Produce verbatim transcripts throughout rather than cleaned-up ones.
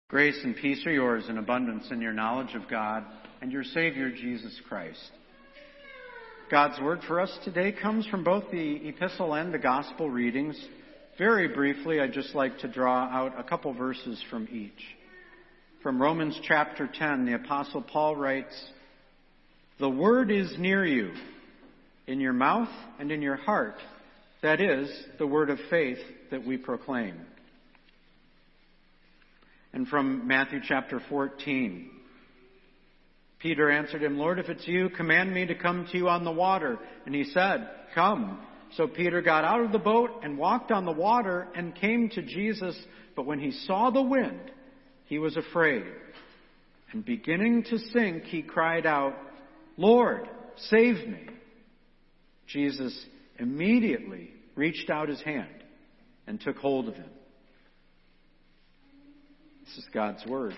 Grace and peace are yours in abundance in your knowledge of God and your Savior, Jesus Christ. God's word for us today comes from both the epistle and the gospel readings. Very briefly, I'd just like to draw out a couple verses from each. From Romans chapter ten, the Apostle Paul writes, "The word is near you, in your mouth and in your heart. That is, the word of faith that we proclaim." And from Matthew chapter fourteen, Peter answered him, "Lord, if it's you, command me to come to you on the water." And he said, "Come." So Peter got out of the boat and walked on the water and came to Jesus. But when he saw the wind, he was afraid. And beginning to sink, he cried out, "Lord, save me." Jesus immediately reached out his hand and took hold of him. This is God's word.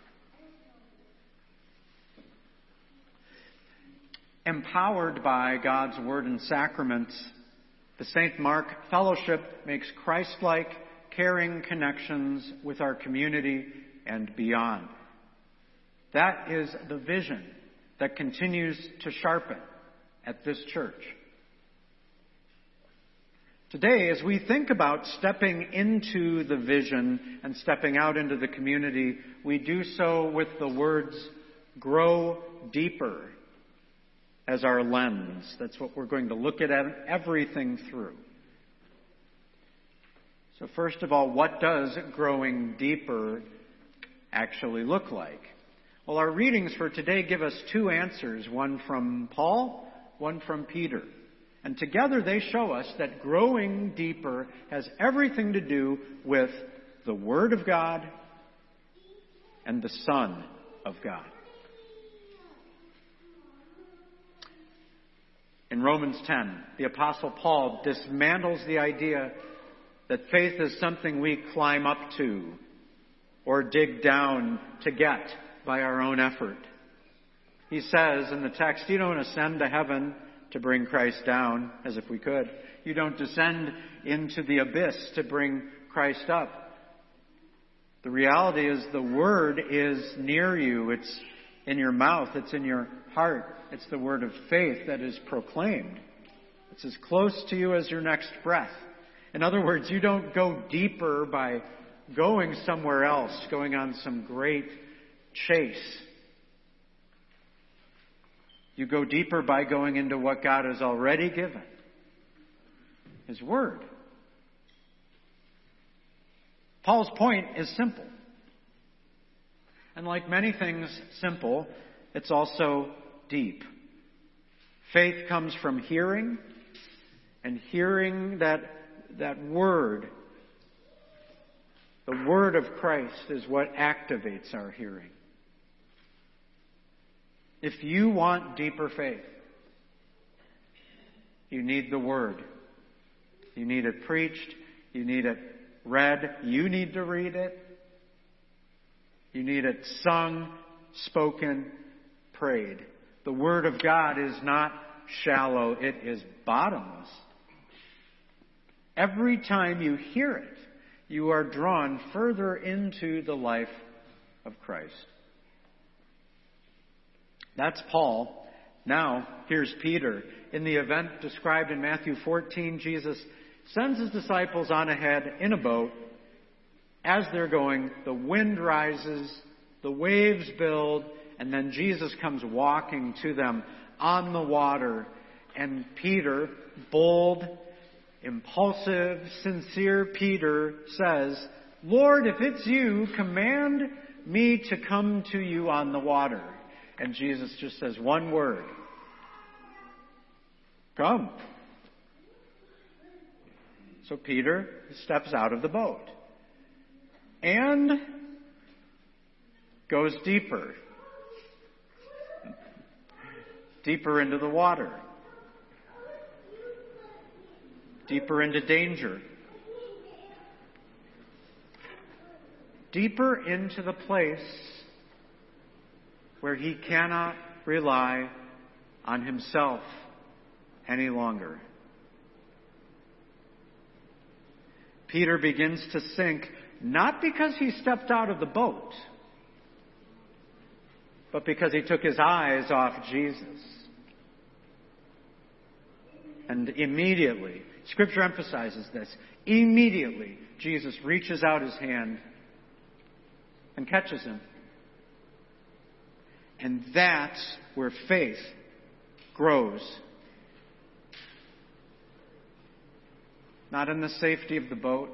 Empowered by God's word and sacraments, the Saint Mark Fellowship makes Christ-like, caring connections with our community and beyond. That is the vision that continues to sharpen at this church. Today, as we think about stepping into the vision and stepping out into the community, we do so with the words, "grow deeper," as our lens. That's what we're going to look at everything through. So first of all, what does growing deeper actually look like? Well, our readings for today give us two answers, one from Paul, one from Peter. And together they show us that growing deeper has everything to do with the Word of God and the Son of God. In Romans ten, the Apostle Paul dismantles the idea that faith is something we climb up to or dig down to get by our own effort. He says in the text, you don't ascend to heaven to bring Christ down, as if we could. You don't descend into the abyss to bring Christ up. The reality is the Word is near you. It's in your mouth. It's in your heart. It's the word of faith that is proclaimed. It's as close to you as your next breath. In other words, you don't go deeper by going somewhere else, going on some great chase. You go deeper by going into what God has already given, His Word. Paul's point is simple. And like many things simple, it's also deep. Faith comes from hearing, and hearing that, that Word, the Word of Christ, is what activates our hearing. If you want deeper faith, you need the Word. You need it preached. You need it read. You need to read it. You need it sung, spoken, prayed. The Word of God is not shallow. It is bottomless. Every time you hear it, you are drawn further into the life of Christ. That's Paul. Now, here's Peter. In the event described in Matthew fourteen, Jesus sends his disciples on ahead in a boat. As they're going, the wind rises, the waves build, and then Jesus comes walking to them on the water. And Peter, bold, impulsive, sincere Peter, says, "Lord, if it's you, command me to come to you on the water." And Jesus just says one word. "Come." So Peter steps out of the boat and goes deeper. Deeper into the water. Deeper into danger. Deeper into the place where he cannot rely on himself any longer. Peter begins to sink not because he stepped out of the boat, but because he took his eyes off Jesus. And immediately, Scripture emphasizes this, immediately Jesus reaches out his hand and catches him. And that's where faith grows. Not in the safety of the boat,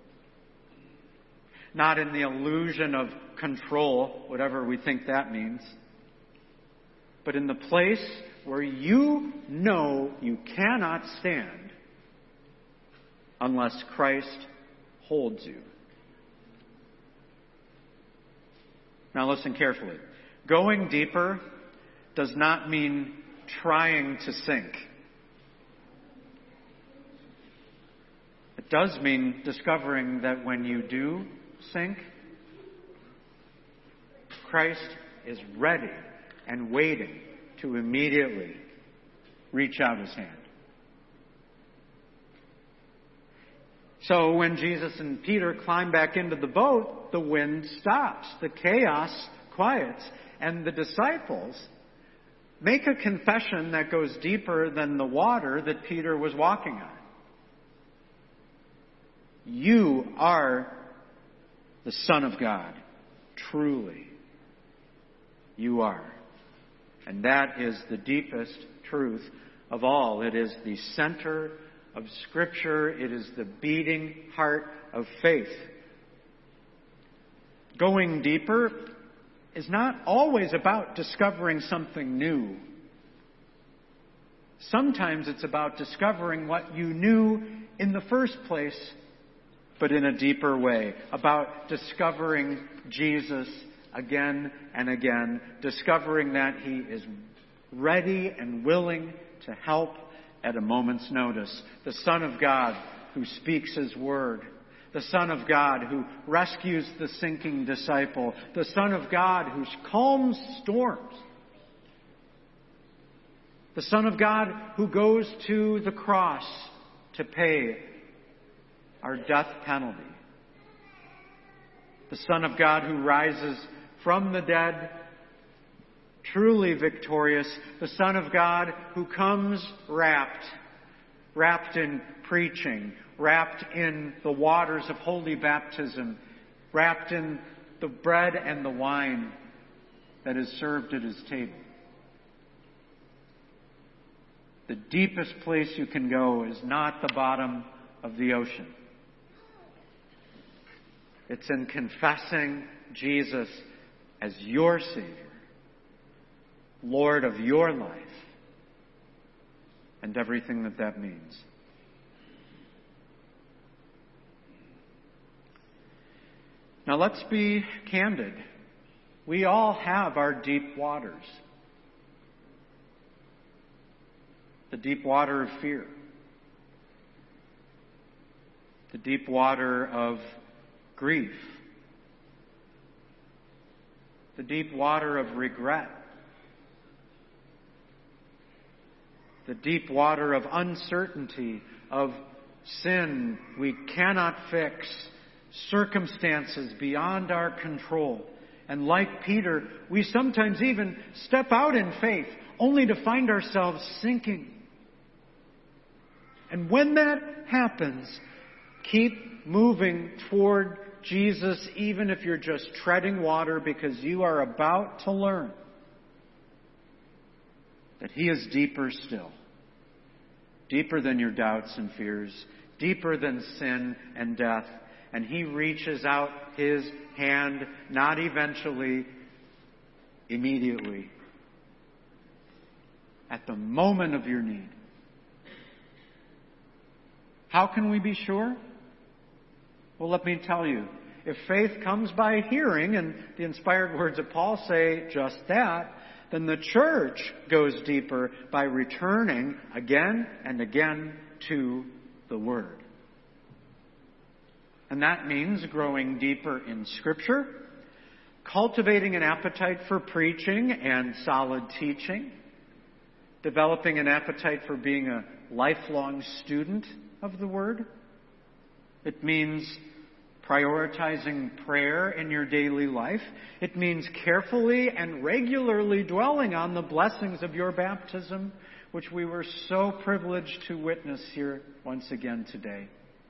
not in the illusion of control, whatever we think that means, but in the place where you know you cannot stand unless Christ holds you. Now listen carefully. Going deeper does not mean trying to sink. It does mean discovering that when you do sink, Christ is ready and waiting to immediately reach out his hand. So when Jesus and Peter climb back into the boat, the wind stops, the chaos quiets, and the disciples make a confession that goes deeper than the water that Peter was walking on. You are the Son of God. Truly, you are. And that is the deepest truth of all. It is the center of Scripture. It is the beating heart of faith. Going deeper is not always about discovering something new. Sometimes it's about discovering what you knew in the first place, but in a deeper way. About discovering Jesus again and again. Discovering that he is ready and willing to help at a moment's notice. The Son of God who speaks his word. The Son of God who rescues the sinking disciple. The Son of God who calms storms. The Son of God who goes to the cross to pay our death penalty. The Son of God who rises from the dead, truly victorious. The Son of God who comes wrapped, wrapped in preaching, wrapped in the waters of holy baptism, wrapped in the bread and the wine that is served at his table. The deepest place you can go is not the bottom of the ocean. It's in confessing Jesus as your Savior, Lord of your life, and everything that that means. Now let's be candid. We all have our deep waters. The deep water of fear. The deep water of grief. The deep water of regret. The deep water of uncertainty, of sin we cannot fix, circumstances beyond our control. And like Peter, we sometimes even step out in faith only to find ourselves sinking. And when that happens, keep moving toward Jesus, even if you're just treading water, because you are about to learn that he is deeper still. Deeper than your doubts and fears. Deeper than sin and death. And he reaches out his hand, not eventually, immediately. At the moment of your need. How can we be sure? Well, let me tell you. If faith comes by hearing, and the inspired words of Paul say just that, then the church goes deeper by returning again and again to the Word. And that means growing deeper in Scripture, cultivating an appetite for preaching and solid teaching, developing an appetite for being a lifelong student of the Word. It means prioritizing prayer in your daily life. It means carefully and regularly dwelling on the blessings of your baptism, which we were so privileged to witness here once again today.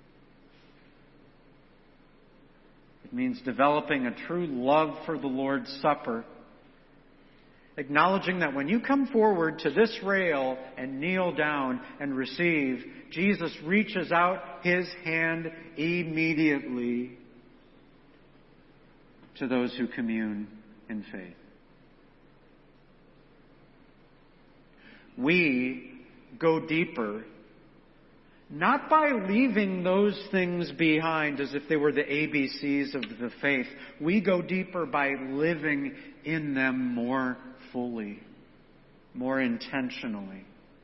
It means developing a true love for the Lord's Supper, acknowledging that when you come forward to this rail and kneel down and receive, Jesus reaches out His hand immediately to those who commune in faith. We go deeper, not by leaving those things behind as if they were the A B Cs of the faith. We go deeper by living in them more fully, more intentionally,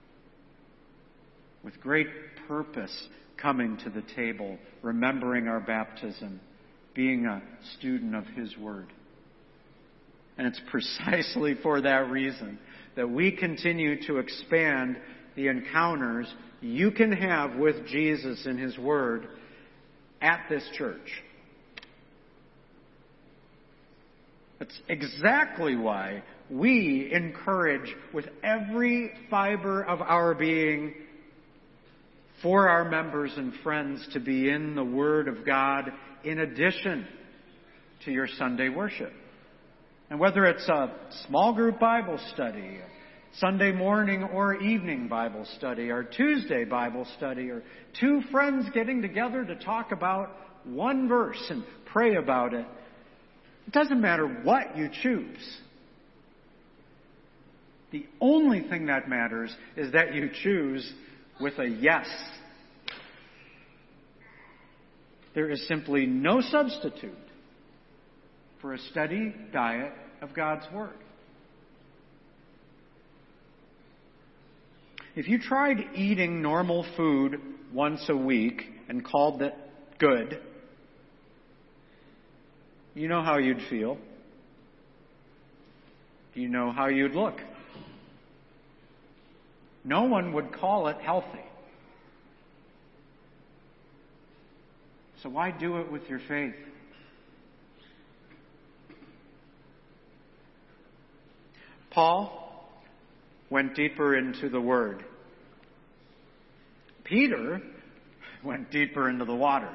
with great purpose coming to the table, remembering our baptism, being a student of His Word. And it's precisely for that reason that we continue to expand the encounters you can have with Jesus and His Word at this church. That's exactly why we encourage with every fiber of our being for our members and friends to be in the Word of God in addition to your Sunday worship. And whether it's a small group Bible study, Sunday morning or evening Bible study, or Tuesday Bible study, or two friends getting together to talk about one verse and pray about it, it doesn't matter what you choose. The only thing that matters is that you choose with a yes. There is simply no substitute for a steady diet of God's Word. If you tried eating normal food once a week and called it good, you know how you'd feel. You know how you'd look. No one would call it healthy. So why do it with your faith? Paul went deeper into the Word. Peter went deeper into the water.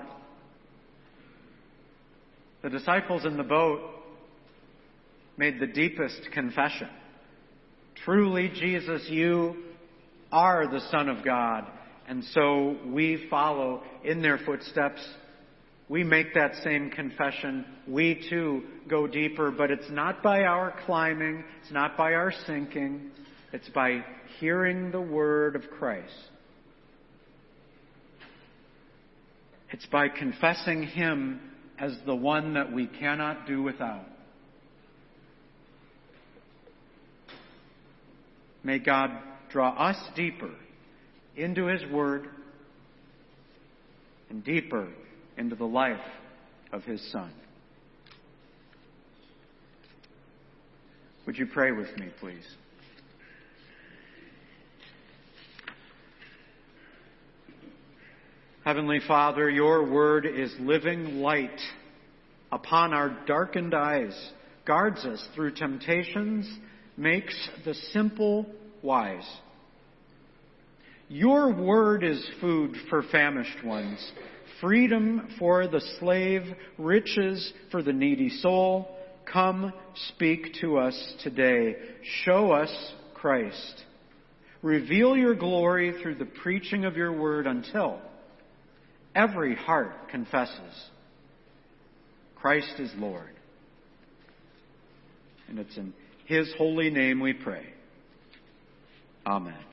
The disciples in the boat made the deepest confession. Truly, Jesus, you are the Son of God. And so we follow in their footsteps. We make that same confession. We too go deeper, but it's not by our climbing. It's not by our sinking. It's by hearing the word of Christ. It's by confessing Him as the one that we cannot do without. May God draw us deeper into His Word and deeper into the life of His Son. Would you pray with me, please? Heavenly Father, your Word is living light upon our darkened eyes, guards us through temptations, makes the simple wise. Your Word is food for famished ones, freedom for the slave, riches for the needy soul. Come, speak to us today. Show us Christ. Reveal your glory through the preaching of your word until every heart confesses Christ is Lord. And it's in His holy name we pray. Amen.